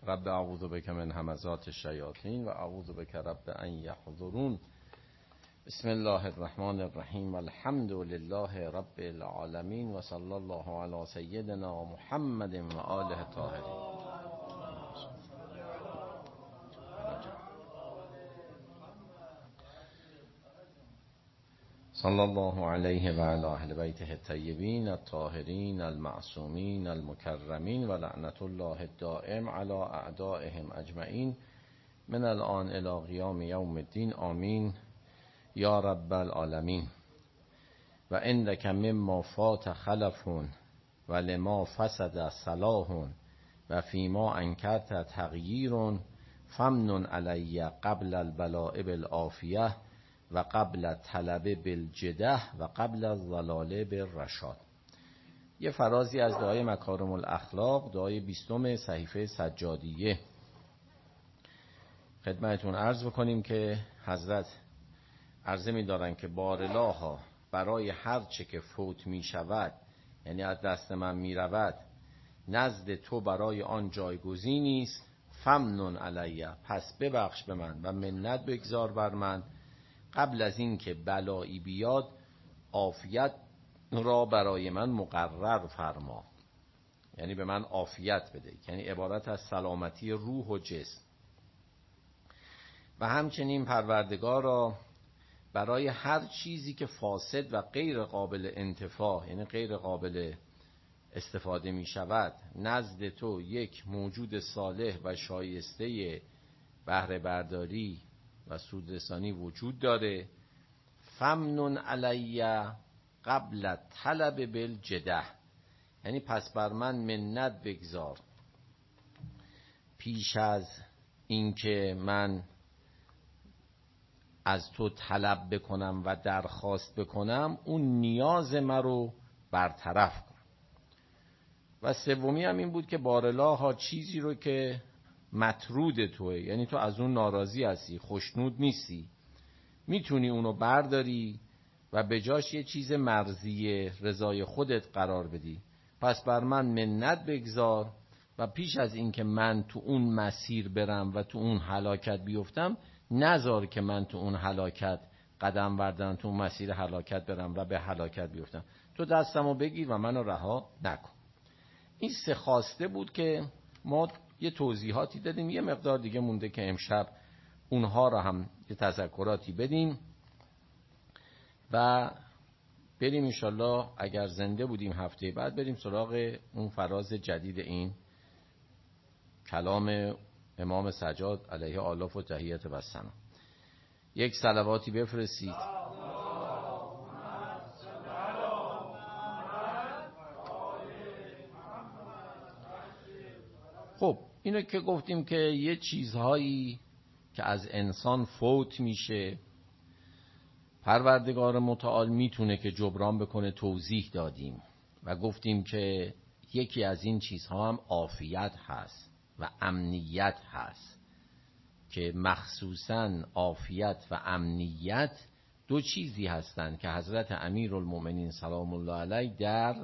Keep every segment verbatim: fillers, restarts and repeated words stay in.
رب اعوذ بک من همزات الشیاطین و اعوذ بک رب ان یحضرون. بسم الله الرحمن الرحیم. الحمد لله رب العالمین و صلی الله علی سیدنا محمد و آله الطاهرین. صلی الله علیه و علی اهل بیته الطیبین الطاهرین المعصومین المکرمین و لعنت الله الدائم علی اعدائهم اجمعین من الان الی قیام یوم الدین. آمین یا رب العالمین. و عندک مما فات خلف و لما فسد صلاح و فیما انکرت تغییر فمن علی قبل البلاء بالعافیه و قبل طلب بالجده و قبل الضلال بالرشاد. یه فرازی از دعای مکارم الاخلاق، دعای بیستم صحیفه سجادیه. خدمتون عرض بکنیم که حضرت عرضه می دارن که بارلاها برای هر چه که فوت می شود، یعنی از دست من می رود، نزد تو برای آن جایگزینی است. فمنن علیه، پس ببخش به من و منت بگذار بر من، قبل از این که بلایی بیاد عافیت را برای من مقرر فرما. یعنی به من عافیت بده، یعنی عبارت از سلامتی روح و جسم. و همچنین پروردگار را برای هر چیزی که فاسد و غیر قابل انتفاع، یعنی غیر قابل استفاده می شود، نزد تو یک موجود صالح و شایسته بهره برداری و سودرسانی وجود داره. فمنن علی قبل طلب بالجده، یعنی پس بر من منت بگذار پیش از اینکه من از تو طلب بکنم و درخواست بکنم، اون نیاز من رو برطرف کن. و سومی هم این بود که بارلاها چیزی رو که مطرود توه، یعنی تو از اون ناراضی هستی، خوشنود نیستی، میتونی اونو برداری و به جاش یه چیز مرضی رضای خودت قرار بدی. پس بر من منت بگذار و پیش از این که من تو اون مسیر برم و تو اون هلاکت بیفتم، نذار که من تو اون هلاکت قدم بردارم، تو اون مسیر هلاکت برم و به هلاکت بیفتم. تو دستمو بگیر و منو رها نکن. این سه خواسته بود که ما یه توضیحاتی دادیم. یه مقدار دیگه مونده که امشب اونها را هم یه تذکراتی بدیم و بریم انشالله اگر زنده بودیم هفته بعد بریم سراغ اون فراز جدید این کلام امام سجاد علیه آلاف و تحیت و سنا. یک صلواتی بفرستید. خب اینو که گفتیم که یه چیزهایی که از انسان فوت میشه پروردگار متعال میتونه که جبران بکنه، توضیح دادیم و گفتیم که یکی از این چیزها هم عافیت هست و امنیت هست، که مخصوصاً عافیت و امنیت دو چیزی هستند که حضرت امیرالمؤمنین سلام الله علیه در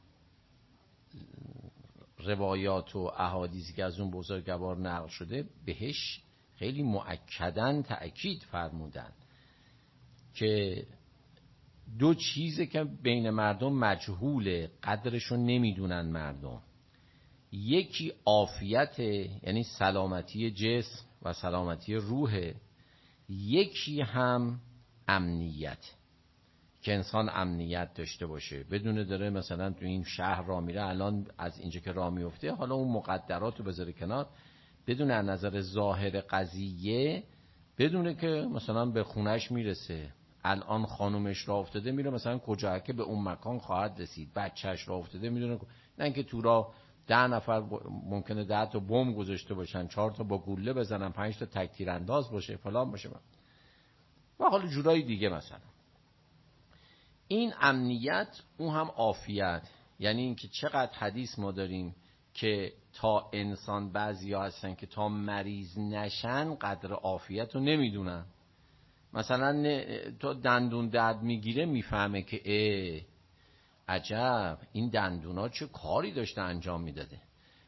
روایات و احادیثی که از اون بزرگوار نقل شده بهش خیلی مؤکداً تأکید فرمودن که دو چیزی که بین مردم مجهوله، قدرشو نمیدونن مردم. یکی عافیت، یعنی سلامتی جسم و سلامتی روح. یکی هم امنیت، که انسان امنیت داشته باشه، بدونه داره مثلا تو این شهر راه میره، الان از اینجا که راه میفته، حالا اون مقدرات رو بذاره کنار، بدونه از نظر ظاهر قضیه، بدونه که مثلا به خونش میرسه، الان خانومش راه افتاده میره مثلا کجا که به اون مکان خواهد رسید، بچهش راه افتاده میدونه، نه اینکه تو راه ده نفر ممکنه ده تا بمب گذاشته باشن، چهار تا با گوله بزنن، پنج تا تک تیرانداز باشه، فلان باشه و حالا جورایی دیگه. مثلا این امنیت، اون هم عافیت. یعنی اینکه چقدر حدیث ما داریم که تا انسان بعضیا هستن که تا مریض نشن قدر عافیت رو نمیدونن. مثلا تو دندون درد میگیره میفهمه که ای عجب این دندونا چه کاری داشته انجام میداده.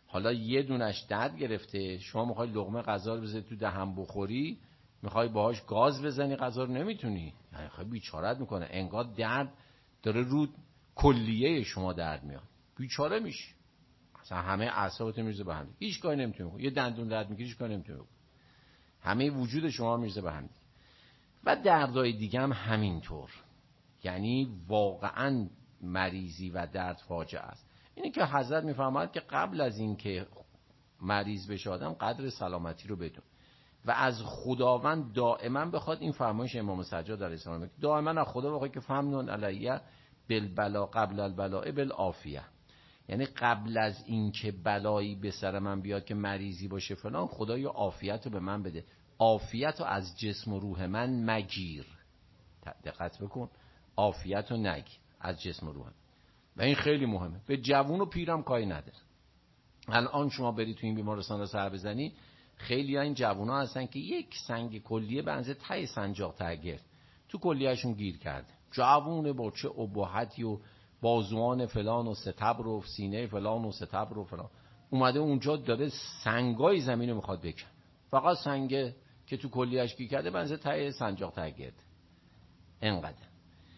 حالا یه دونش درد گرفته، شما میخوای لقمه غذا رو بذاری تو دهن بخوری، میخوای باهاش گاز بزنی غذا رو نمیتونی، یعنی خیلی بیچارت میکنه، انگار درد داره رو کلیه شما درد میاد، بیچاره میشی، اصلا همه اعصابت میریزه به هم، هیچ کاری نمیتونی بکنی. یه دندون درد میگیری هیچ کاری نمیتونی بکنی، همه وجود شما میریزه به هم. و دردهای دیگه هم همینطور، یعنی واقعا مریضی و درد فاجعه است. اینه که حضرت میفرماید که قبل از این که مریض بشه آدم قدر سلامتی رو بدون و از خداوند دائما بخواد. این فرمایش امام سجاد علیه السلام، دائما از خدا بخواد که فمنون علیه بالبلا قبل البلاء بالعافیه، یعنی قبل از این که بلایی به سر من بیاد که مریضی باشه فلان، خدایا عافیت رو به من بده، عافیت رو از جسم و روح من مگیر. دقت بکن، عافیت رو نگیر از جسم و روح. و این خیلی مهمه، به جوون و پیرم کاری نداره. الان شما بری تو این بیمارستان رو سر بزنی، خیلی ها این جوون ها هستن که یک سنگ کلیه بنزه تای سنجاق تگرد تو کلیهشون گیر کرده، جوونه با چه ابهتی و بازوان فلان و ستبر و سینه فلان و ستبر و فلان، اومده اونجا داره سنگای زمین رو میخواد بکن، فقط سنگه که تو کلیهش گیر کرده بنزه تای سنجاق تگرد انقدر.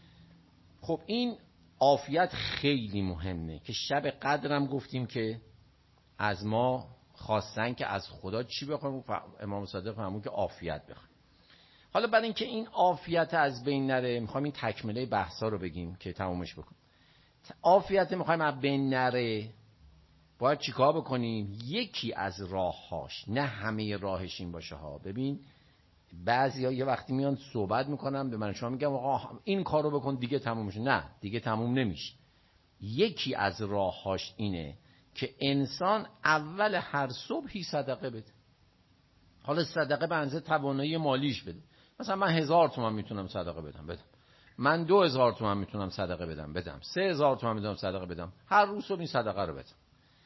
خب این عافیت خیلی مهمه که شب قدرم گفتیم که از ما خواستن که از خدا چی بخوایم، امام صادق فرمود که عافیت بخوایم. حالا بعد اینکه این عافیت از بین نره، میخوایم این تکمله بحثا رو بگیم که تمومش بکنیم. عافیت میخوایم از بین نره، باید چیکار بکنیم؟ یکی از راههاش، نه همه راهش این باشه ها. ببین بعضیا یه وقتی میان صحبت میکنن به من، شما میگم آقا این کارو بکن دیگه تموم میشه. نه، دیگه تموم نمیشه. یکی از راههاش اینه که انسان اول هر صبحی صدقه بده. حالا صدقه به اندازه توانایی مالیش بده. مثلا من هزار تومان میتونم صدقه بدم بدم، من دو هزار تومان میتونم صدقه بدم بدم، سه هزار تومان میتونم صدقه بدم، هر روز صبح این صدقه رو بدم.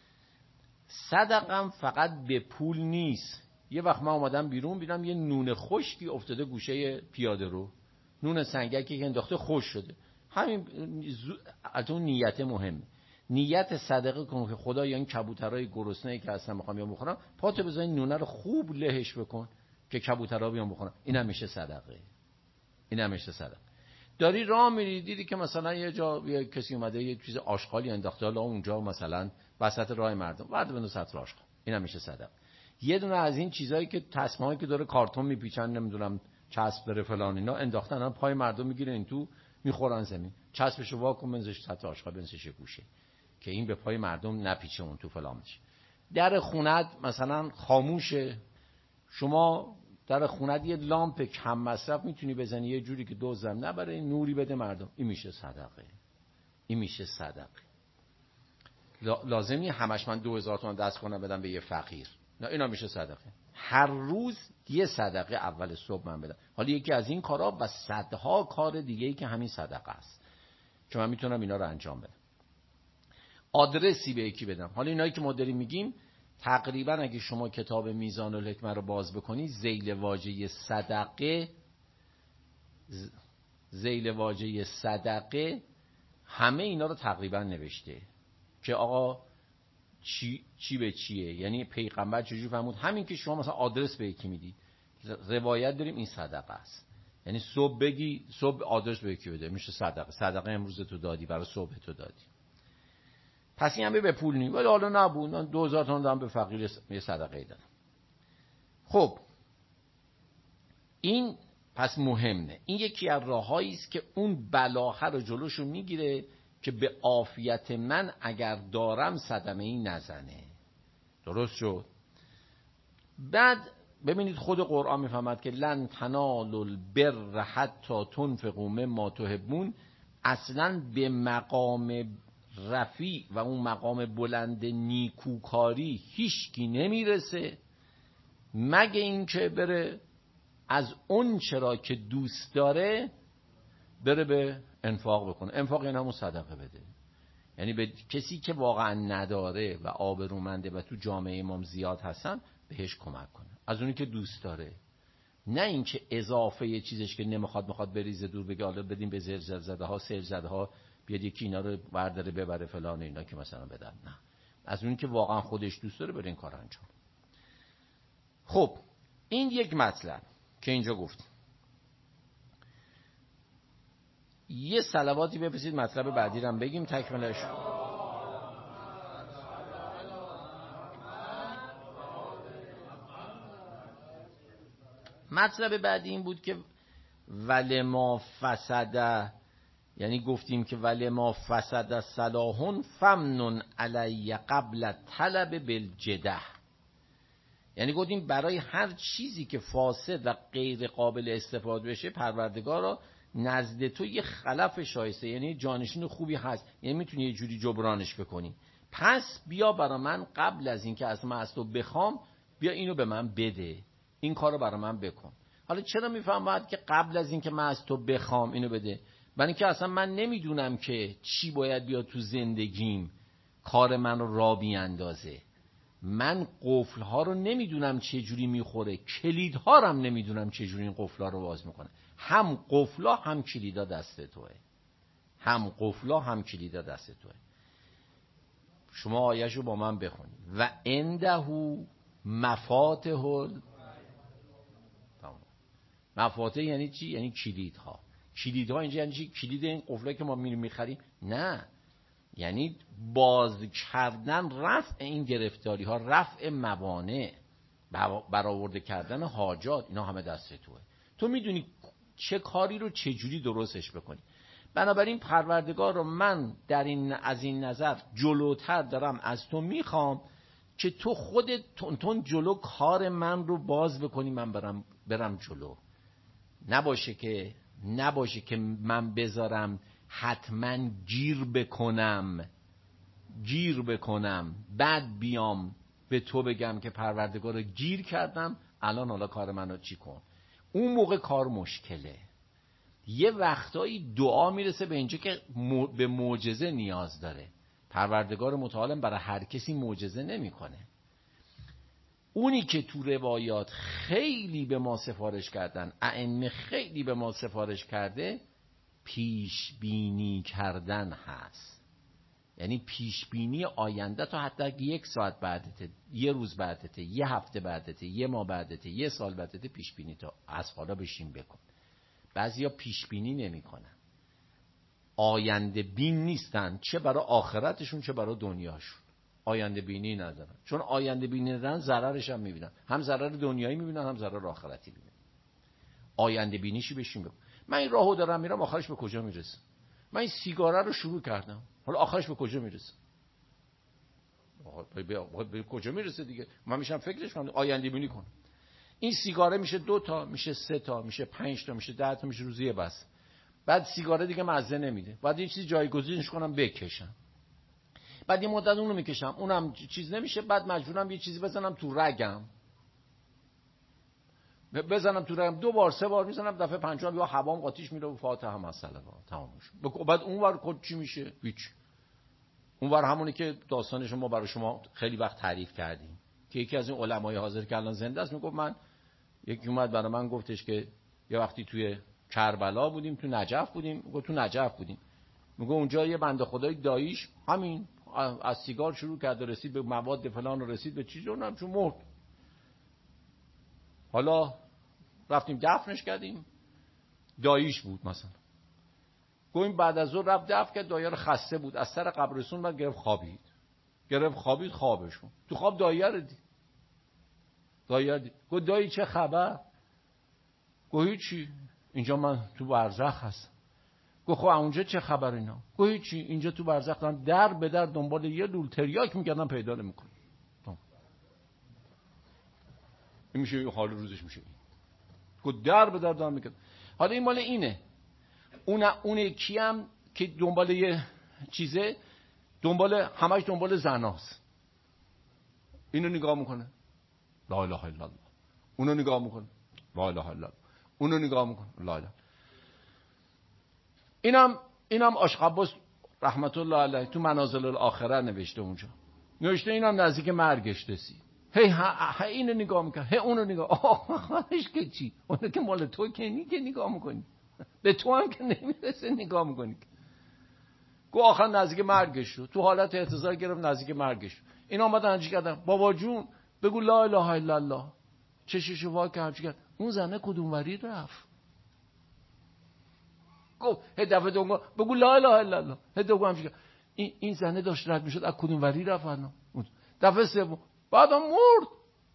صدقم فقط به پول نیست. یه وقت من اومدم بیرون دیدم یه نون خشکی افتاده گوشه پیاده رو، نون سنگکی که انداخته خوش شده، همین از اون نیت مهمه. نیت صدقه کن که خدا یا این کبوترای گرسنه‌ای که اصلا میخوام بیام بخورم، پاتو بزن نونه رو خوب لهش بکن که کبوترا بیان بخورن، اینم میشه صدقه. اینم میشه صدقه. داری راه میری دیدی که مثلا یه جا یه کسی اومده یه چیز آشغالی انداخته، حالا اونجا مثلا وسط راه مردم بعد بنو سطر آشغال، اینم میشه صدقه. یه دونه از این چیزایی که تسمه‌ای که داره کارتون میپیچن نمیدونم چسب داره فلان اینا انداختن، الان پای مردم میگیره این تو میخورن زمین، چسبشو واکن بنزش سطر آشغال بنزش گوشه که این به پای مردم نپیچه اون تو فلان میشه. در خونت مثلا خاموشه، شما در خونت یه لامپ کم مصرف میتونی بزنی یه جوری که دوزم نبره، نوری بده مردم، این میشه صدقه. این میشه صدقه. لازم نیست همش من دو هزار تومان دست کنم بدم به یه فقیر، نه، اینا میشه صدقه. هر روز یه صدقه اول صبح من بدم. حالا یکی از این کارا و صدها کار دیگه‌ای که همین صدقه است که من میتونم اینا رو انجام بدم. آدرسی به یکی بدم. حالا اینایی که ما داریم میگیم تقریبا اگه شما کتاب میزان الحکمه رو باز بکنی، ذیل واژه صدقه ذیل واژه صدقه همه اینا رو تقریبا نوشته که آقا چی چی به چیه، یعنی پیغمبر چجوری فرمود. همین که شما مثلا آدرس به یکی میدی، روایت داریم این صدقه است، یعنی صبح بگی صبح آدرس به یکی بده میشه صدقه. صدقه امروز تو دادی برای صبح تو دادی، پس این هم به پول نیم. ولی حالا نبود من دو هزار تومان دارم به فقیر یه صدقه دادم. خب این پس مهمه. این یکی از راههایی است که اون بلاها رو جلوشو میگیره که به عافیت من اگر دارم صدمه ای نزنه. درست شد؟ بعد ببینید خود قرآن میفهمد که لن تنالوا البر حتی تنفقوا مما تحبون، اصلا به مقام رفیع و اون مقام بلند نیکوکاری هیچکی نمیرسه مگه اینکه بره از اون چرا که دوست داره بره به انفاق بکنه. انفاق یعنی همون صدقه بده، یعنی به کسی که واقعا نداره و آبرومنده و تو جامعه امام زیاد هستن بهش کمک کنه، از اونی که دوست داره، نه اینکه اضافه یه چیزش که نمیخواد میخواد بریزه دور بگه حالا بدیم به زر زده ها سر زده ها بیاد یکی اینا رو برداره ببره فلان اینا که مثلا بدن. نه، از اون که واقعا خودش دوست داره بره این کار انجام. خب این یک مطلب که اینجا گفت. یه صلواتی بفرستید مطلب بعدی رو هم بگیم تکملش. مطلب بعدی این بود که ولما فسد، یعنی گفتیم که ولما فسد صلاح فمنن علی قبل طلب بالجده، یعنی گفتیم برای هر چیزی که فاسد و غیر قابل استفاده بشه پروردگار را نزد تو یه خلف شایسته، یعنی جانشین خوبی هست، یعنی میتونی یه جوری جبرانش بکنی، پس بیا برای من قبل از این که از من از تو بخوام بیا اینو به من بده، این کارو برای من بکن. حالا چرا میفهم باید که قبل از این که من از تو بخوام اینو بده؟ برای اینکه اصلا من نمیدونم که چی باید بیاد تو زندگیم کار من رو را بیاندازه، من قفل‌ها رو نمیدونم چه جوری میخوره، کلیدها رو هم نمیدونم چه جوری این قفل‌ها رو باز میکنه. هم قفلا هم کلیدا دست توه، هم قفلا هم کلیدا دست توه. شما آیه‌شو با من بخونید. و عنده مفاتح. مفاتح یعنی چی؟ یعنی کلیدها. کلیدها اینجا یعنی چی؟ کلید این قفلا که ما میریم میخریم؟ نه، یعنی باز کردن رفع این گرفتاری ها، رفع موانع، برآورده کردن حاجات، اینا همه دست توه. تو میدونی چه کاری رو چه جوری درستش بکنی. بنابراین پروردگار رو من در این از این نظر جلوتر دارم از تو میخوام که تو خودت تون تون جلو کار من رو باز بکنی، من برم برم جلو. نباشه که نباشه که من بذارم حتما گیر بکنم گیر بکنم بعد بیام به تو بگم که پروردگار رو گیر کردم، الان حالا کار منو چی کن. اون موقع کار مشکله. یه وقتایی دعا میرسه به اینجا که به معجزه نیاز داره. پروردگار متعال برای هر کسی معجزه نمیکنه. اونی که تو روایات خیلی به ما سفارش کردن، ائمه خیلی به ما سفارش کرده، پیش بینی کردن هست. یعنی پیش بینی آینده تا حتی یک ساعت بعدته، یه روز بعدته، یه هفته بعدته، یه ماه بعدته، یه سال بعدته، پیش بینی تا از حالا بشین بکن. بعضیا پیش بینی نمیکنن، آینده بین نیستن، چه برای آخرتشون چه برای دنیاشون آینده بینی ندارن. چون آینده بینی ندارن ضررش هم میبینن، هم ضرر دنیایی میبینن هم ضرر آخرتی میبینن. آینده بینیشی بشین بکن. من این راهو دارم میرم، آخرش به کجا میرسه؟ من این سیگاره رو شروع کردم، حالا آخرش به کجا میرسه؟ به, به کجا میرسه دیگه؟ من میشم فکرش کنم، آینده بینی کنم. این سیگاره میشه دو تا، میشه سه تا، میشه پنج تا، میشه ده تا، میشه روزی بس. بعد سیگاره دیگه مزه نمیده، بعد یه چیزی جایگزینش کنم بکشم، بعد یه مدت اونو میکشم اونم چیز نمیشه، بعد مجبورم یه چیزی بزنم تو رگم بزنم تو رگم دو بار سه بار میزنم، دفعه پنجم یا هوام قاطیش میره و فاتحه مسئله تمام میشه. بعد اونور کد چی میشه؟ هیچ. اونور همونی که داستانش ما برای شما خیلی وقت تعریف کردیم که یکی از این علمای حاضر که الان زنده است میگفت، من یکی اومد برای من گفتش که یه وقتی توی کربلا بودیم، تو نجف بودیم، میگه تو نجف بودیم، میگه اونجا یه بنده خدای داییش همین از سیگار شروع کرد و رسید به مواد فلان و رسید به چیز اونم چون مرد. حالا رفتیم دفنش کردیم، داییش بود مثلا. گویم بعد از اون رفت دفن کرد، دایه رو خسته بود، از سر قبرستون بعد گرفت خوابید. گرفت خوابید خوابشون. تو خواب دایه رو دید. دایه دید. گو دایی چه خبر؟ گو هیچی. اینجا من تو برزخ هستم. گو خب اونجا چه خبر اینا؟ گو هیچی. اینجا تو برزخ دارم در به در دنبال یه لول تریاک میگردم پیدا نمیکنم. این میشه حال روزش میشه. گو در به در دارم میگردم. حالا این مال اینه. اون اون یکی هم که دنبال یه چیزه، دنبال همش دنبال زناست. اینو نگاه میکنه، لا اله الا الله. اونو نگاه میکنه، لا اله الا الله. اونو نگاه میکنه، لا اله. اینم اینم آشقباس رحمت الله علیه تو منازل الاخره نوشته اونجا. نوشته اینم نزدیک مرگش رسید. هی ها اینو نگاه میکنه، هی اونو نگاه. آخرش که چی؟ اونو که مال تو که نی که نگاه میکنی. به تو هم که نمیرسه نگاه میکنی. گو آخر نزدیک مرگش شد، تو حالت احتضار گرفت نزدیک مرگش. اینا اومدن چی کردن؟ بابا جون بگو لا اله الا الله. چششو وا کرد چی کرد؟ اون زنه کدوم وری رفت؟ گفت هی دفعه دوم بگو لا اله الا الله. هی دوم هم چی کرد؟ این این زنه داشت رد میشد از کدوم وری رفت الان؟ دفعه سوم بعدم مرد.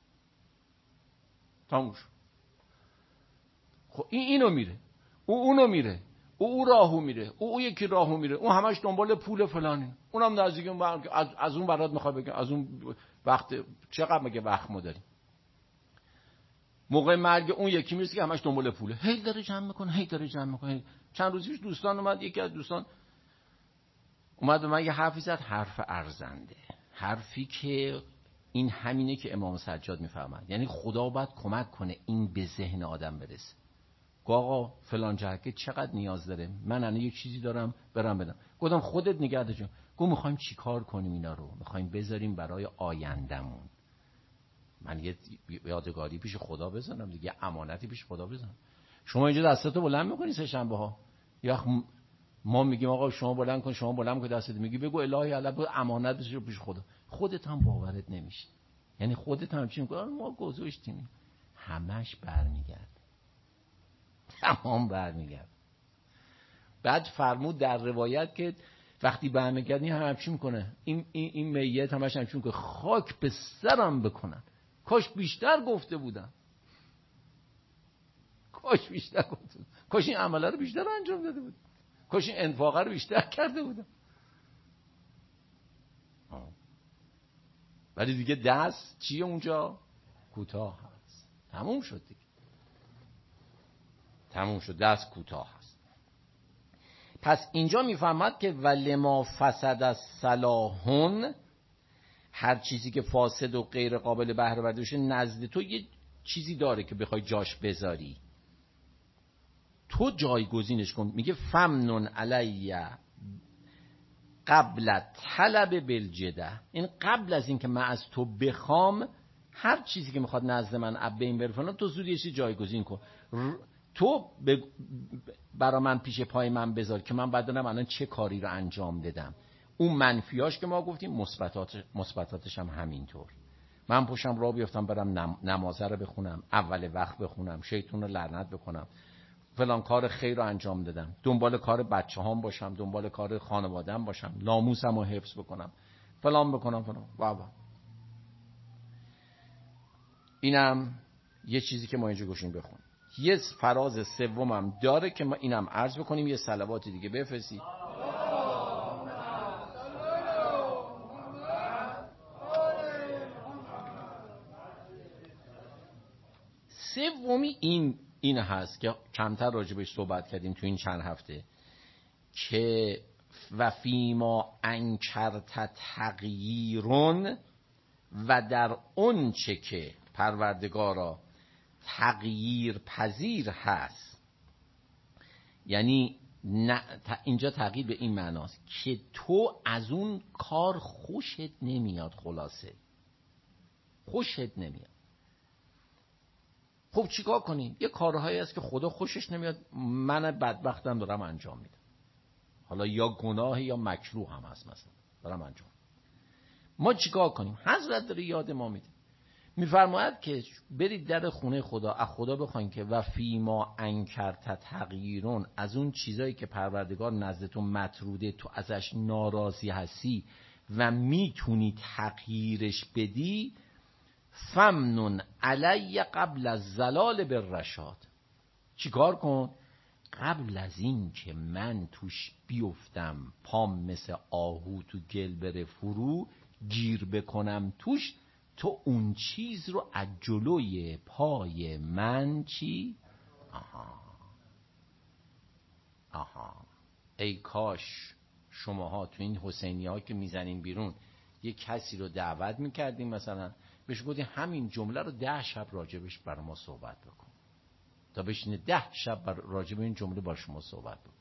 تموم شد. خب این اینو میره، او اونو میره، او او راهو میره، او او یکی راهو میره، اون همش دنبال پول فلانی، اونم نزدیک اون از از اون برات میخواد بگم از اون وقت چقدر مگه وقت ما داریم؟ موقع مرگ اون یکی میرسه که همش دنبال پوله، هی داره جمع میکنه، هی داره جمع میکنه. چند روز پیش دوستان اومد، یکی از دوستان اومد به من یه حرفی زد، حرف ارزنده، حرفی که این همینه که امام سجاد میفهمند، یعنی خدا باید کمک کنه این به ذهن آدم برسه. آقا فلان جهت چقدر نیاز داره، من الان یه چیزی دارم برام بدم. گفتم خودت نگه دار جون. گفت میخوایم چیکار کنیم اینا رو؟ میخوایم بذاریم برای آیندمون. من یه یادگاری پیش خدا بذارم دیگه، امانتی پیش خدا بذارم. شما اینجا دستاتو بلند میکنی سه شنبه ها، یا ما میگیم آقا شما بلند کن، شما بلند کن دستت، میگی بگو الهی علی امانت بذار پیش خدا. خودت هم باورت نمیشه، یعنی خودت هم چی میگی ما گذاشتیم، همش برمیگرد، تمام برمیگرد. بعد فرمود در روایت که وقتی برمیگرد این هم چی میکنه؟ این این این میت همش هم چی میکنه؟ خاک به سرم بکنن. کاش بیشتر گفته بودم، کاش بیشتر گفته بودم، کاش این عمله رو بیشتر انجام داده بودم، کاش این انفاقه رو بیشتر کرده بودم. ولی دیگه دست چیه اونجا؟ کوتاه هست. تموم شد دیگه، تموم شد، دست کوتاه هست. پس اینجا میفهمد که ولما فسد الصلاحون، هر چیزی که فاسد و غیر قابل بهره برداری بشه نزد تو یه چیزی داره که بخوای جاش بذاری، تو جایگزینش کن. میگه فمنون علی قبل طلب بالجده، این قبل از این که من از تو بخوام هر چیزی که میخواد نزد من اب این برفنا، تو زود یه چیزی جایگزین کن. تو برا من پیش پای من بذار که من بدونم الان چه کاری رو انجام دادم. اون منفیاش که ما گفتیم، مثبتات مثبتاتش هم همینطور. من پشم راه بیفتم برم نمازه رو بخونم، اول وقت بخونم، شیطون رو لعنت بکنم، فلان کار خیر رو انجام دادم، دنبال کار بچه هام باشم، دنبال کار خانواده‌ام باشم، ناموسم رو حفظ بکنم، فلان بکنم فلان بابا. اینم یه چیزی که ما اینجا گوشیم بخون. یه فراز سومم داره که ما اینم عرض بکنیم، یه صلواتی دیگه بفرستید. سومی این این هست که کمتر راجبش صحبت کردیم تو این چند هفته، که و فیما انکرت تغییرون، و در اون چه که پروردگارا تغییر پذیر هست. یعنی اینجا تغییر به این معناست که تو از اون کار خوشت نمیاد، خلاصه خوشت نمیاد. خب چیکار کنیم؟ یه کارهایی هست که خدا خوشش نمیاد، من بدبختم دارم انجام میدم، حالا یا گناه یا مکروه هم هست مثلا دارم انجام. ما چیکار کنیم؟ حضرت داره یاد ما میده، میفرماید که برید در خونه خدا، از خدا بخواین که و فیما انکرت تغییرون، از اون چیزایی که پروردگار نزدتون مطروده، تو ازش ناراضی هستی و میتونی تغییرش بدی، فمنون علی قبل از زلال بالرشاد. چیکار کن؟ قبل از این که من توش بیفتم، پام مثل آهو تو گل بره فرو، گیر بکنم توش، تو اون چیز رو از جلوی پای من چی؟ آها آها ای کاش شماها تو این حسینی ها که میزنین بیرون یه کسی رو دعوت میکردیم، مثلا بهش گفتیم همین جمله رو ده شب راجبش برای ما صحبت بکن، تا بشینه ده شب راجب این جمله با شما صحبت بکن.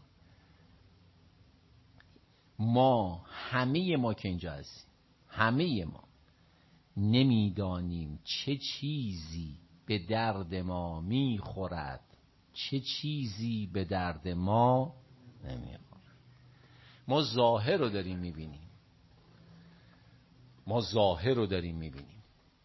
ما همه ما که اینجا هستیم، همه ما نمیدانیم چه چیزی به درد ما میخورد، چه چیزی به درد ما نمیخورد. ما ظاهر رو داریم میبینیم، ما ظاهر رو داریم میبینیم،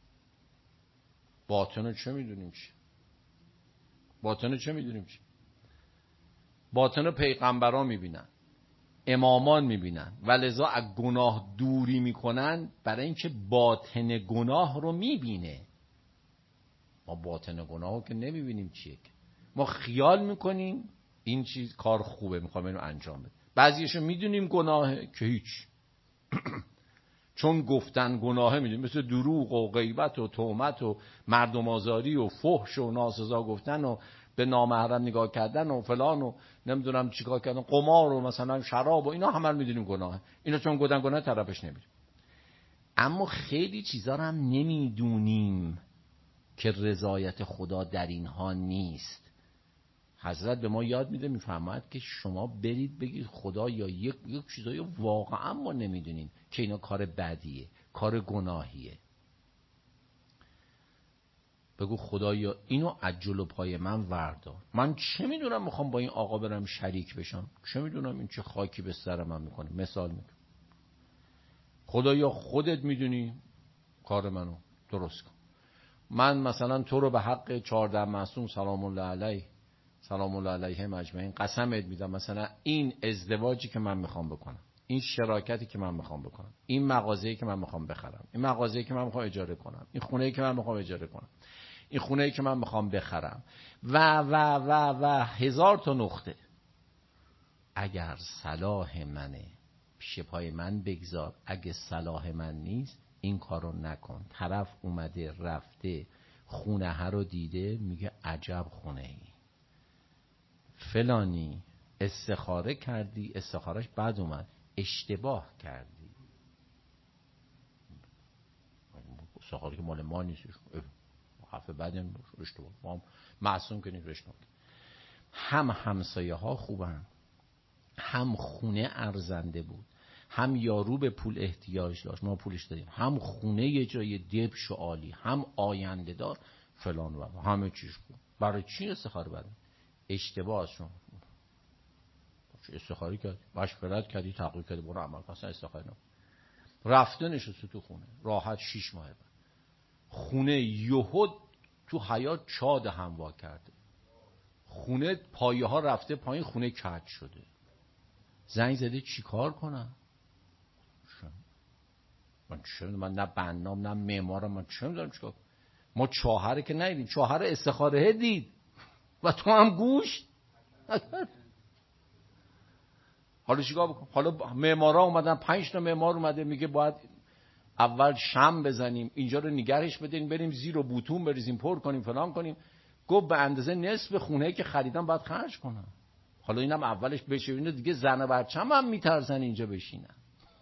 باطن رو چه میدونیم چی؟ باطن رو چه میدونیم چی؟ باطن رو پیغمبران میبینن، امامان میبینن و لذا از گناه دوری میکنن برای اینکه باطن گناه رو میبینه. ما باطن گناه رو که نمیبینیم چیه، ما خیال میکنیم این چیز کار خوبه میخوام اینو انجام بده. بعضیشو میدونیم گناهه که هیچ چون گفتن گناهه میدونیم، مثل دروغ و غیبت و تهمت و مردم آزاری و فحش و ناسزا گفتن و به نامحرم نگاه کردن و فلان و نمیدونم چیکار کردن، قمار و مثلا شراب و اینا همه رو میدونیم گناهه. اینا چون گفتن گناه طرفش نمیریم. اما خیلی چیزا رو هم نمیدونیم که رضایت خدا در اینها نیست. حضرت به ما یاد میده، میفهمد که شما برید بگید خدا یا یک یک چیزایی واقعا ما نمیدونیم که اینا کار بدیه، کار گناهیه. بگو خدایا اینو از جلو پای من وردار. من چه میدونم میخوام با این آقا برم شریک بشم، چه میدونم این چه خاکی به سر من میکنه. مثال میگم خدایا خودت میدونی کار منو درست کن. من مثلا تو رو به حق چهارده معصوم سلام الله علیه سلام الله علیهم اجمعین قسمت میدم، مثلا این ازدواجی که من میخوام بکنم، این شراکتی که من میخوام بکنم، این مغازه‌ای که من میخوام بخرم، این مغازه‌ای که من میخوام اجاره کنم، این خونه‌ای که من میخوام اجاره کنم، این خونه‌ای که من میخوام بخرم و و و و هزار تا نقطه. اگر صلاح منه پیش پای من بگذار، اگه صلاح من نیست این کارو نکن. طرف اومده رفته خونه ها رو دیده، میگه عجب خونه ای فلانی، استخاره کردی استخارش بعد اومد، اشتباه کردی. استخاره که مال ما نیست، حرف بعد این اشتباه، ما هم معصوم کنیم رشنم. هم همسایه ها خوبن، هم خونه ارزنده بود، هم یارو به پول احتیاج داشت ما پولش دادیم، هم خونه یه جای دبش و عالی، هم آینده دار فلان و همه چیز خوب. برای چی استخاره بدن؟ اشتباه شون استخاره کردی، مشورت کردی، تحقیق کردی، برو عمل کن. اصلا استخاره نه، رفته نشسته تو خونه راحت شیش ماه بعد خونه یهود تو حیات چاد هموا کرده، خونه پایه ها رفته پایین، خونه کج شده. زنگ زده چی کار کنم؟ من چه میدونم، من نه بنام نه معمارم، من چه میدونم چیکار کنم. ما چاهره که ندیدیم، چاهر استخاره دید و تو هم گوش. حالا چیکار بکنم؟ حالا معمارا اومدن، پنج تا معمار اومده میگه باید اول شم بزنیم، اینجا رو نگرش بدین، بریم زیر و بوتون بریزیم، پر کنیم، فلان کنیم. گفت به اندازه نصف خونه که خریدم باید خرج کنم. حالا اینم اولش بشه، اینو دیگه زن و بچه‌م هم میترسن اینجا بشینن.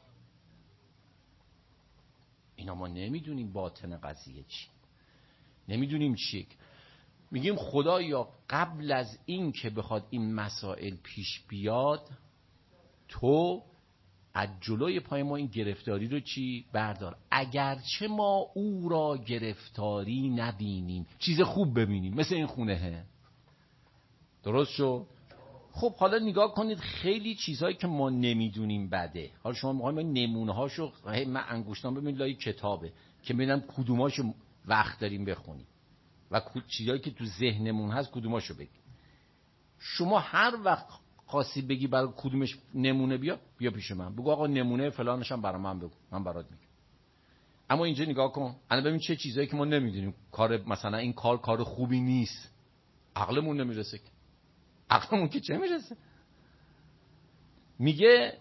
اینا ما نمیدونیم باطن قضیه چی، نمیدونیم چیه. میگیم خدایا قبل از این که بخواد این مسائل پیش بیاد، تو از جلوی پای ما این گرفتاری رو چی بردار. اگرچه ما او را گرفتاری نبینیم، چیز خوب ببینیم، مثل این خونه. درست شد؟ خب حالا نگاه کنید، خیلی چیزهایی که ما نمیدونیم بده. حالا شما میخوایم نمونه هاشو، من انگشتام ببینید لای کتابه که ببینم کدوماشو وقت داریم بخونیم و چیزایی که تو ذهنمون هست کدوماشو بگیم. شما هر وقت خاصی بگی برای کدومش نمونه بیا بیا پیش من، بگو آقا نمونه فلانش هم برای من بگو، من برات میگم. اما اینجا نگاه کن، الان ببین چه چیزایی که ما نمیدونیم. کار مثلا این کار کار خوبی نیست، عقلمون نمیرسه که. عقلمون که چه میرسه؟ میگه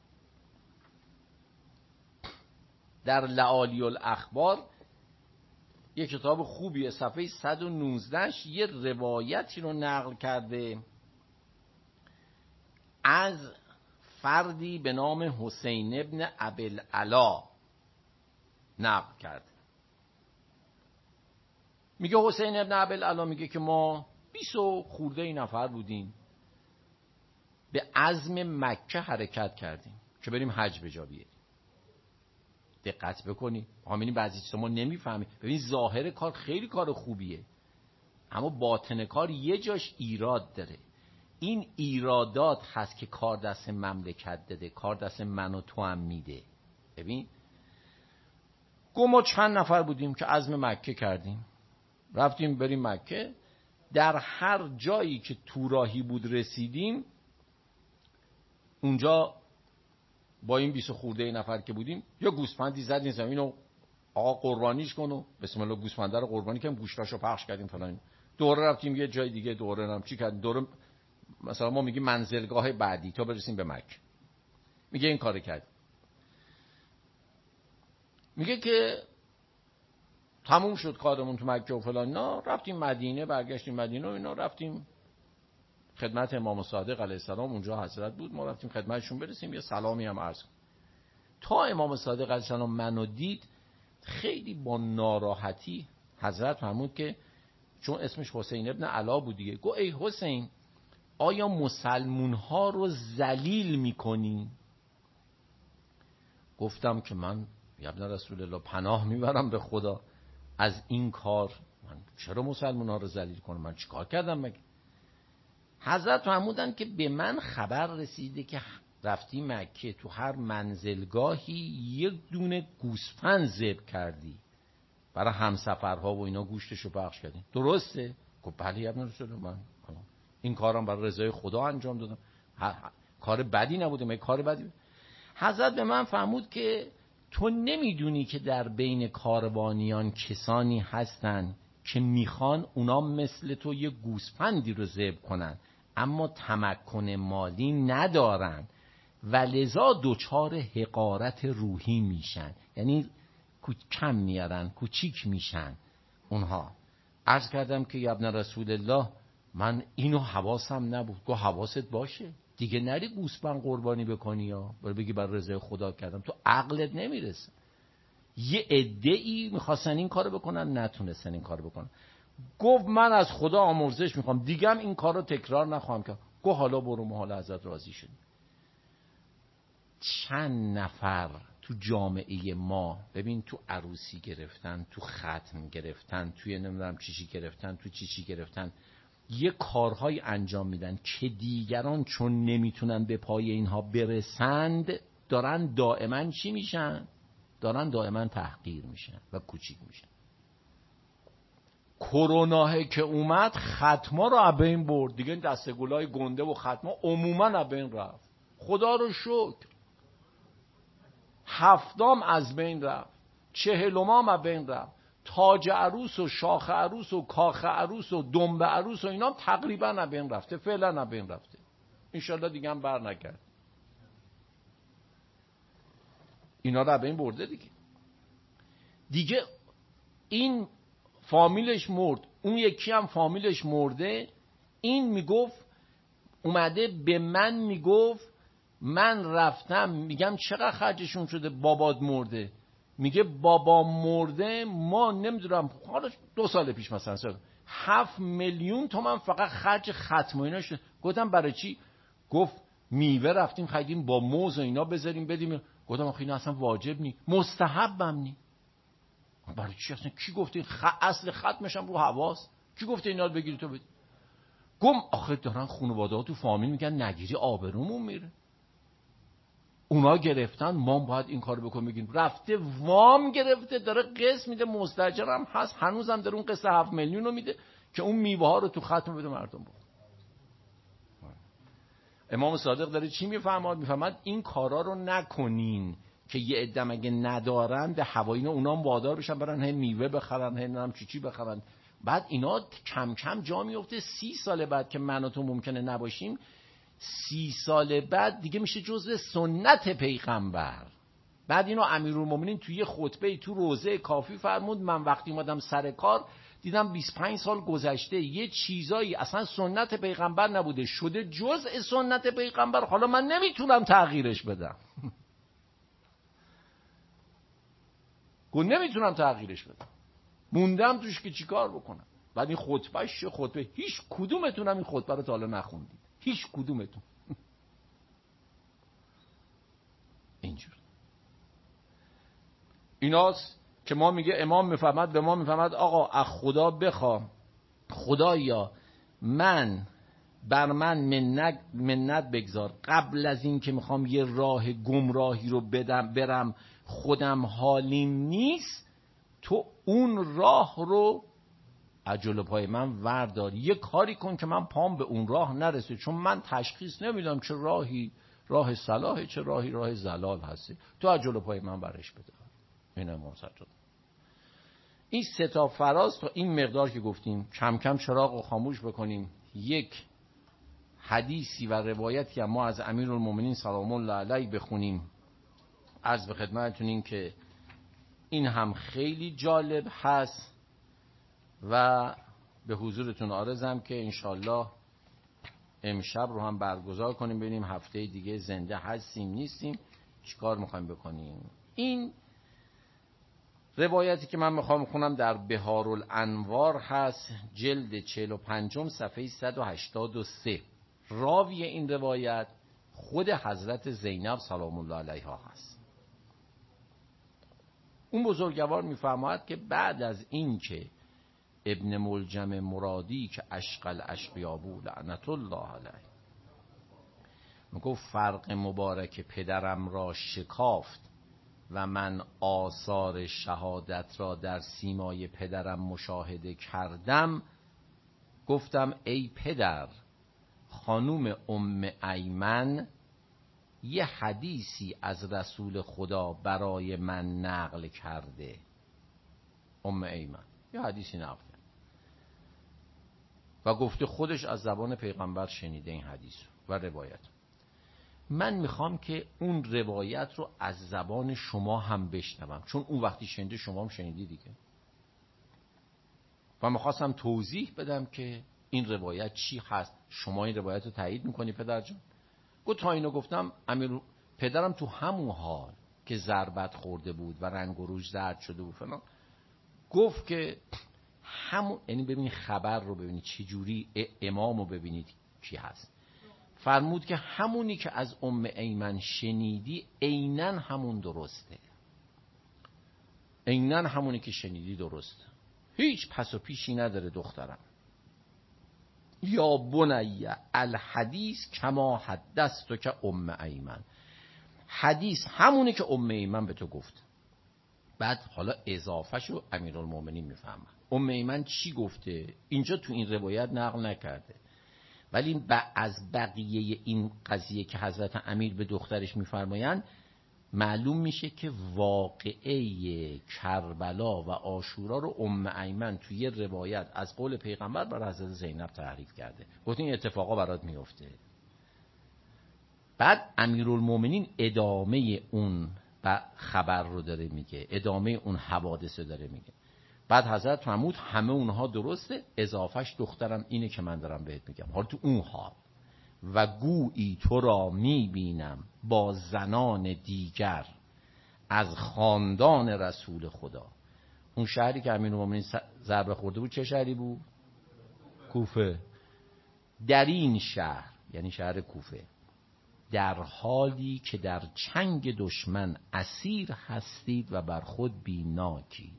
در لعالی الاخبار یک کتاب خوبیه، صفحه صد و نوزده یه روایتی رو نقل کرده از فردی به نام حسین ابن ابوالعلا. نقل کرده، میگه حسین ابن ابوالعلا میگه که ما بیست و خورده ای نفر بودیم، به عزم مکه حرکت کردیم که بریم حج به جا بیاریم. دقت بکنی، همین بعضی چیزا ما نمیفهمیم. ببین ظاهر کار خیلی کار خوبیه، اما باطن کار یه جاش ایراد داره. این ایرادات هست که کار دست مملکت داده، کار دست من و تو هم میده. ببین گفت ما چند نفر بودیم که عزم مکه کردیم، رفتیم بریم مکه. در هر جایی که تو راهی بود رسیدیم، اونجا با این بیست خورده نفر که بودیم یا گوسفندی زدیم زمین و آقا قربانیش کن و بسم الله گوسفنده رو قربانی کردیم، گوشتاشو پخش کردیم فلان. دوره رفتیم یه جای دیگه، دوره هم چی کردیم، دوره مثلا ما میگیم منزلگاه بعدی تا برسیم به مکه، میگه این کارو کرد. میگه که تموم شد کارمون تو مکه و فلان، نه رفتیم مدینه، برگشتیم مدینه و اینا، رفتیم خدمت امام صادق علیه السلام، اونجا حضرت بود، ما رفتیم خدمتشون برسیم، یه سلامی هم عرض کنیم. تا امام صادق علیه السلام منو دید، خیلی با ناراحتی حضرت فرمود که چون اسمش حسین ابن علا بود دیگه، گو ای حسین آیا مسلمون ها رو ذلیل میکنی؟ گفتم که من یا ابن رسول الله پناه میبرم به خدا از این کار، من چرا مسلمون ها رو ذلیل کنم، من چیکار کردم مگه؟ حضرت فرمودن که به من خبر رسیده که رفتی مکه، تو هر منزلگاهی یک دونه گوسفند ذبح کردی برای همسفرها و اینا، گوشتشو پخش کردی، درسته؟ گفت بله ابن رسول الله، من این کارم برای رضای خدا انجام دادم، کار بدی نبوده، من کار بدی بود. حضرت به من فرمود که تو نمیدونی که در بین کاروانیان کسانی هستن که میخوان اونا مثل تو یه گوسفندی رو ذبح کنن اما تمکن مالی ندارن و لذا دچار حقارت روحی میشن، یعنی کم میارن، کوچیک میشن اونها. عرض کردم که یا ابن رسول الله من اینو حواسم نبود. گفت حواست باشه دیگه، نری گوسفند قربانی بکنی یا برای بگی بر رضای خدا کردم، تو عقلت نمیرسه. یه عده‌ای میخواستن این کارو بکنن، نتونستن این کارو بکنن. گفت من از خدا آمرزش میخوام، دیگه هم این کارو تکرار نخواهم کرد. گفت حالا برو، ما حالا ازت راضی شدیم. چند نفر تو جامعه ما، ببین تو عروسی گرفتن، تو ختم گرفتن، توی نمیدونم چیشی گرفتن، تو چیشی گرفتن، یه کارهای انجام میدن که دیگران چون نمیتونن به پای اینها برسند دارن دائما چی میشن؟ دارن دائما تحقیر میشن و کوچیک میشن. کرونا که اومد ختما رو از بین برد دیگه، دستگلای گنده و ختما عموما از بین رفت، خدا رو شکر. هفتم از بین رفت، چهلم هم از بین رفت، تاج عروس و شاخ عروس و کاخ عروس و دنب عروس و اینا هم تقریبا از بین رفته، فعلا از بین رفته، انشالله دیگه هم بر نگرد. اینا رو از بین برده دیگه. دیگه این فامیلش مرد، اون یکی هم فامیلش مرده. این میگفت اومده به من میگفت من رفتم، میگم چقدر خرجشون شده بابات مرده؟ میگه بابا مرده ما نمیدونم، حالا دو سال پیش مثلا سال هفت میلیون تومن فقط خرج ختم و اینا شد. گفتم برای چی؟ گفت میوه رفتیم خریدیم با موز و اینا بذاریم بدیم. گفتم آخه اینا اصلا واجب نی، مستحبم نی. برای چی اصلا؟ کی گفته خ... اصل ختمش هم رو حواس، کی گفته اینا رو بگیری تو بدی؟ گم آخه دارن خانواده ها تو فامیل میگن نگیری آبرومون میره، اونا گرفتن ما باید این کارو بکنیم بگیم. رفته وام گرفته داره قسط میده، مستاجرم هست هنوزم داره اون قسط هفت میلیون رو میده که اون میوه ها رو تو ختم بده مردم بخورن. امام صادق داره چی میفهماد؟ میفهمد این کارا رو نکنین که یه عده مگه ندارن به هوایین اونا هم وادار بشن برن هی میوه بخرن، هی نم چی چی بخرن. بعد اینا کم کم جا میفته. سی سال بعد که من و تو ممکنه نباشیم، سی سال بعد دیگه میشه جزء سنت پیغمبر. بعد اینو امیرالمومنین توی خطبه تو روضه کافی فرمود، من وقتی اومدم سر کار دیدم بیست و پنج سال گذشته یه چیزایی اصلا سنت پیغمبر نبوده شده جزء سنت پیغمبر، حالا من نمیتونم تغییرش بدم. گفت نمیتونم تغییرش بدم، موندم توش که چیکار بکنم. بعد این خطبهش چه خطبه، هیچ کدومتونم این خطبه رو تا حالا نخوندید، هیچ کدومتون. اینجور ایناست که ما میگه امام میفهمد، به ما میفهمد آقا از خدا بخوا، خدایا من بر من منت, منت بگذار قبل از این که میخوام یه راه گمراهی رو بدم برم خودم حالیم نیست، تو اون راه رو از جلو پای من وردار، یه کاری کن که من پام به اون راه نرسه، چون من تشخیص نمیدم چه راهی راه صلاحه، چه راهی راه زلال هستی، تو از جلو پای من برش بده. اینه موسجد. این سه تا فراز تا این مقدار که گفتیم کم کم چراغ رو خاموش بکنیم. یک حدیثی و روایتی هم ما از امیرالمومنین سلام الله علیه بخونیم. عرض به خدمتتون این که این هم خیلی جالب هست و به حضورتون عرضم که انشالله امشب رو هم برگزار کنیم، ببینیم هفته دیگه زنده هستیم نیستیم چیکار میخوایم بکنیم. این روایتی که من میخوام بخونم در بهارالانوار هست، جلد چهل و پنج صفحه صد و هشتاد و سه. راوی این روایت خود حضرت زینب سلام الله علیها هست. اون بزرگوار میفرماید که بعد از این که ابن ملجم مرادی که اشقل اشقیا بود لعنت الله علیه میگه فرق مبارک پدرم را شکافت و من آثار شهادت را در سیمای پدرم مشاهده کردم، گفتم ای پدر، خانوم ام ایمن یه حدیثی از رسول خدا برای من نقل کرده. ام ایمن یه حدیثی نقل کرده و گفته خودش از زبان پیغمبر شنیده این حدیث و روایت. من میخوام که اون روایت رو از زبان شما هم بشنوم، چون اون وقتی شنیده شما هم شنیدی دیگه، و میخواستم توضیح بدم که این روایت چی هست. شما این روایت رو تایید میکنی پدر جان؟ گفت تا اینو گفتم امیر پدرم تو همون حال که ضربت خورده بود و رنگ و روش زرد شده بود فلان، گفت که همون، یعنی ببینید خبر رو ببینید چه جوری امام رو ببینید کی هست. فرمود که همونی که از ام ایمن شنیدی عیناً همون درسته، عیناً همونی که شنیدی درسته، هیچ پس و پیشی نداره دخترم. یا بنی الحدیث کما حدثت که ام ایمن، حدیث همونی که ام ایمن به تو گفت. بعد حالا اضافه شو امیرالمومنین میفهمن ام ایمن چی گفته، اینجا تو این روایت نقل نکرده، ولی از بقیه این قضیه که حضرت امیر به دخترش میفرمایند معلوم میشه که واقعه کربلا و عاشورا رو ام ایمن توی یه روایت از قول پیغمبر برای حضرت زینب تعریف کرده، گفت این اتفاقا برات میفته. بعد امیرالمومنین ادامه اون خبر رو داره میگه، ادامه اون حوادث رو داره میگه. بعد حضرت فرمود همه اونها درسته، اضافهش دخترم اینه که من دارم بهت میگم. حالا تو اون حال و گویی تو را میبینم با زنان دیگر از خاندان رسول خدا. اون شهری که امیرالمومنین ضربه خورده بود چه شهری بود؟ کوفه. در این شهر، یعنی شهر کوفه، در حالی که در چنگ دشمن اسیر هستید و بر خود بی‌ناکید.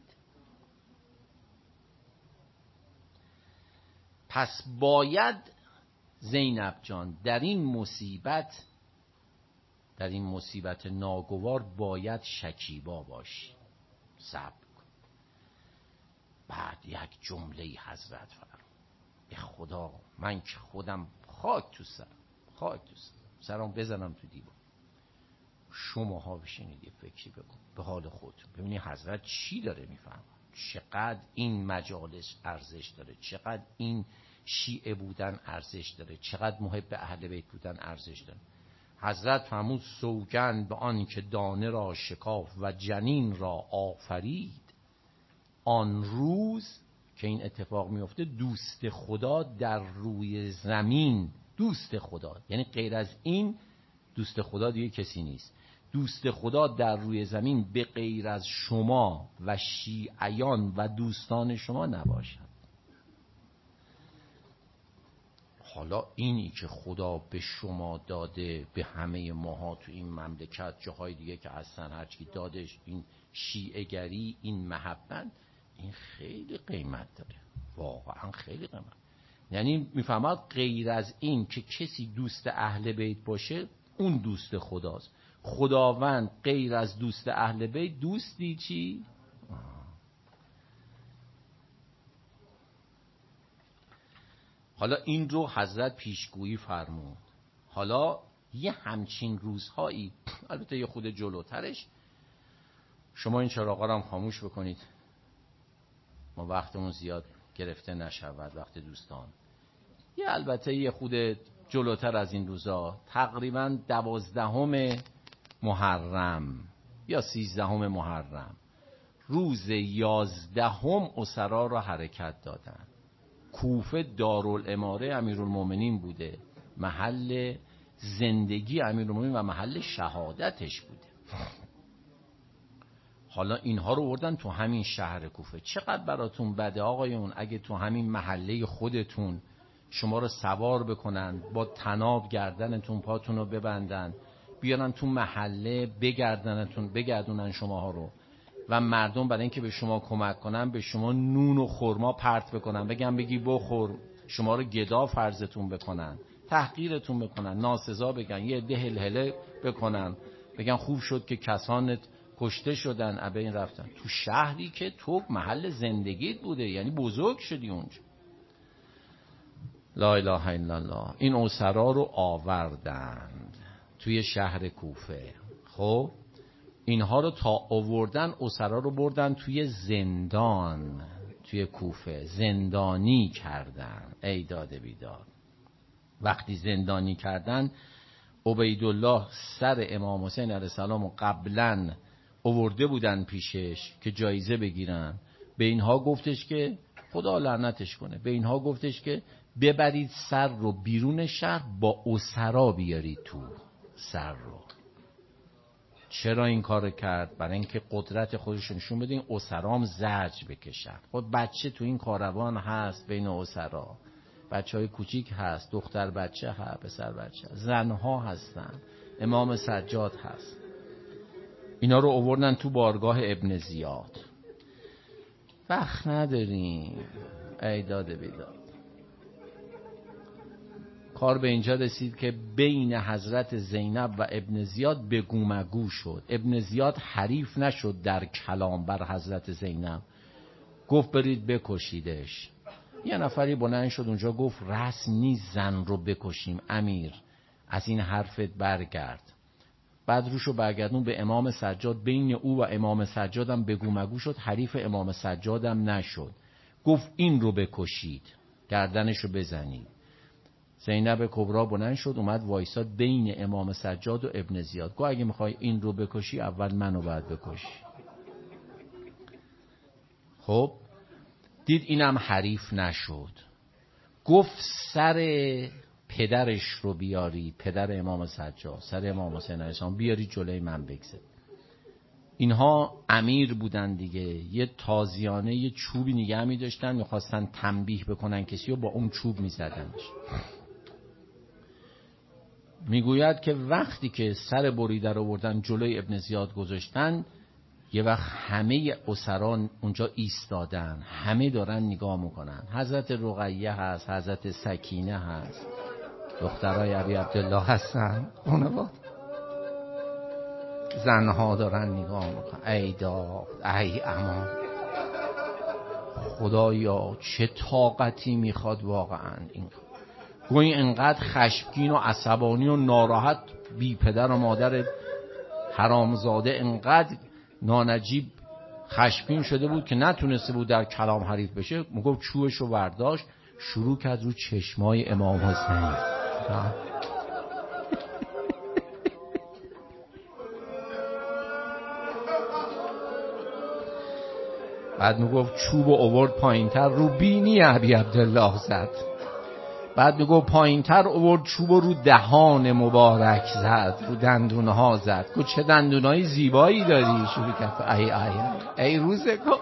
پس باید زینب جان در این مصیبت، در این مصیبت ناگوار باید شکیبا باشی، صبر کن. بعد یک جمله حضرت فرمود به خدا من که خودم خاک تو سر خاک تو سر سرم بزنم تو دیوار، شماها بشینید یه فکری بکن به حال خودتون، ببینید حضرت چی داره میفهمه، چقدر این مجالس ارزش داره، چقدر این شیعه بودن ارزش داره، چقدر محب اهل بیت بودن ارزش داره. حضرت فرمود سوگند به آن که دانه را شکاف و جنین را آفرید، آن روز که این اتفاق میفته دوست خدا در روی زمین، دوست خدا یعنی غیر از این دوست خدا دیگه کسی نیست، دوست خدا در روی زمین به غیر از شما و شیعیان و دوستان شما نباشد. حالا اینی که خدا به شما داده به همه ماها تو این مملکت، جاهای دیگه که هستن هرچی دادش، این شیعه گری، این محبت، این خیلی قیمت داره، واقعا خیلی قیمت. یعنی میفهمد غیر از این که کسی دوست اهل بیت باشه اون دوست خداست. خداوند غیر از دوست اهل بیت دوستی چی؟ حالا این رو حضرت پیشگویی فرمود. حالا یه همچین روزهایی، البته یه خود جلوترش، شما این چراغا رو هم خاموش بکنید ما وقتمون زیاد گرفته نشود وقت دوستان. یه البته یه خود جلوتر از این روزا، تقریبا دوازدهم محرم یا سیزدهم محرم، روز یازدهم اسرا را حرکت دادن. کوفه دارالاماره امیرالمومنین بوده، محل زندگی امیرالمومنین و محل شهادتش بوده. حالا اینها رو بردن تو همین شهر کوفه. چقدر براتون بده آقایون اگه تو همین محله خودتون شما رو سوار بکنن، با طناب گردنتون پاتون رو ببندن، بیارن تو محله بگردنتون بگردونن شماها رو، و مردم برای اینکه به شما کمک کنن به شما نون و خرما پرت بکنن، بگن بگی بخور، شما رو گدا فرضتون بکنن، تحقیرتون بکنن، ناسزا بگن، یه عده هلهله بکنن، بگن خوب شد که کسانت کشته شدن ابه این رفتن. تو شهری که تو محل زندگیت بوده، یعنی بزرگ شدی اونجا. لا اله الا الله. این اسرا رو آوردند توی شهر کوفه. خب اینها رو تا آوردن، اسرا رو بردن توی زندان، توی کوفه زندانی کردن. ای داده بیداد. وقتی زندانی کردن، عبیدالله سر امام حسین علیه السلام رو قبلا آورده بودن پیشش که جایزه بگیرن. به اینها گفتش که خدا لعنتش کنه، به اینها گفتش که ببرید سر رو بیرون شهر، با اسرا بیارید تو سر رو. چرا این کار کرد؟ برای اینکه قدرت خودش نشون بده، این اسرام زرج بکشن. خود بچه تو این کاروان هست، بین اسرا بچه های کوچیک هست، دختر بچه هست، پسر بچه هست، زنها هستن، امام سجاد هست. اینا رو آوردن تو بارگاه ابن زیاد. وقت نداریم، ای داده بیداد. کار به اینجا رسید که بین حضرت زینب و ابن زیاد به گومگو شد. ابن زیاد حریف نشد در کلام بر حضرت زینب، گفت برید بکشیدش. یه نفری بلند شد اونجا گفت رسم نیست زن رو بکشیم امیر، از این حرفت برگرد. بعد روشو برگردون به امام سجاد، بین او و امام سجادم بگو مگو شد، حریف امام سجادم نشد، گفت این رو بکشید، گردنشو بزنید. زینب کبرا بلند شد اومد وایساد بین امام سجاد و ابن زیاد، گفت اگه میخوای این رو بکشی اول منو باید بکشی. خب دید اینم حریف نشد، گفت سر پدرش رو بیاری، پدر امام سجاد، سر امام حسین علیه السلام بیاری جلوی من بگذار. اینها امیر بودن دیگه، یه تازیانه یه چوبی نگه می داشتن، میخواستن تنبیه بکنن کسی و با اون چوب می زدنش. میگوید که وقتی که سر بریده رو بردن جلوی ابن زیاد گذاشتن، یه وقت همه اسران اونجا ایستادن، همه دارن نگاه میکنن. حضرت رقیه هست، حضرت سکینه هست، دخترای ابی عبدالله هستن، اونها زنها دارن نگاه میکنن. ای داد، ای امان، خدایا چه طاقتی میخواد واقعا این. گویی انقدر خشمگین و عصبانی و ناراحت بی پدر و مادر حرامزاده، انقدر نانجیب خشمگین شده بود که نتونسته بود در کلام حریف بشه. میگفت چوبش رو برداشت شروع کرد رو چشمای امام حسین. بعد میگفت چوب و آورد پایینتر رو بینی ابی عبدالله زد. بعد میگفت پایینتر آورد چوب رو دهان مبارک زد، رو دندونها زد. گفت چه دندونای زیبایی داری. شروع کرد ای ای ای, ای روزگار.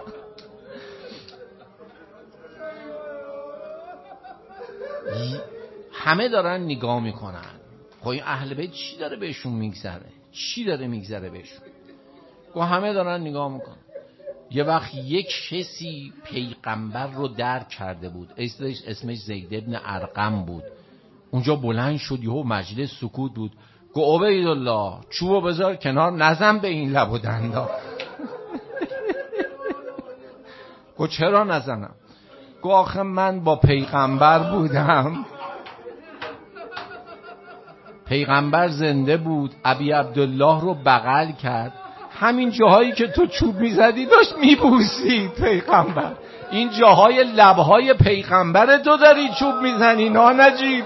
همه دارن نگاه میکنن. خب این اهل بیت چی داره بهشون میگذره؟ چی داره میگذره بهشون؟ گفت همه دارن نگاه میکنن. یه وقت یک کسی پیغمبر رو درک کرده بود، اسمش اسمش زید ابن ارقم بود. اونجا بلند شد، یهو مجلس سکوت بود، گو عبیدالله چوبو بذار کنار، نزن به این لب و دندا. گو چرا نزنم؟ گو آخه من با پیغمبر بودم، پیغمبر زنده بود، ابی عبدالله رو بغل کرد، همین جاهایی که تو چوب میزدی داشت میبوسید پیغمبر، این جاهای لبهای پیغمبر تو داری چوب میزنی نانجیب.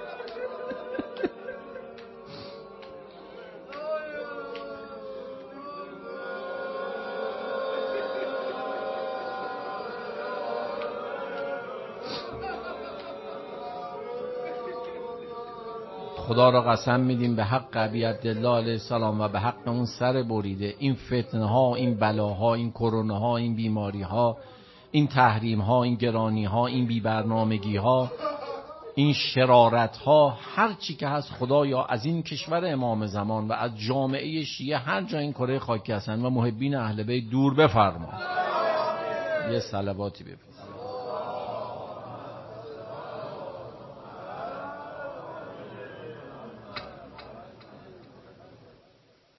خدا را قسم میدیم به حق ابی عبدالله علیه السلام و به حق اون سر بریده، این فتنه ها، این بلاها، این کرونا ها، این بیماری ها، این تحریم ها، این گرانی ها، این بی برنامگی ها، این شرارت ها، هر چی که هست خدایا از این کشور امام زمان و از جامعه شیعه هر جا این کره خاکی هستن و محبین اهل بیت دور بفرما. یه صلواتی بفرما.